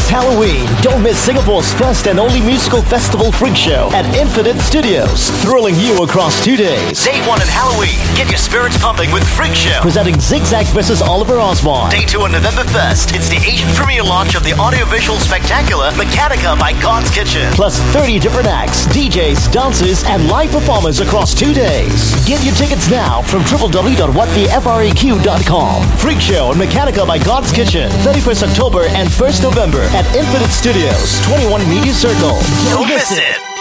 this Halloween, don't miss Singapore's first and only musical festival freak show at Infinite Studios, thrilling you across 2 days. Day 1 at Halloween, get your spirits pumping with Freak Show. Presenting Zigzag vs. Oliver Osborne. Day 2 on November 1st, it's the Asian premiere launch of the audiovisual spectacular Mechanica by God's Kitchen. Plus 30 different acts, DJs, dancers, and live performers across 2 days. Get your tickets now from www.whatthefreq.com. Freak Show and Mechanica by God's Kitchen, 31st October and 1st November at Infinite Studios, 21 Media Circle. Don't miss it.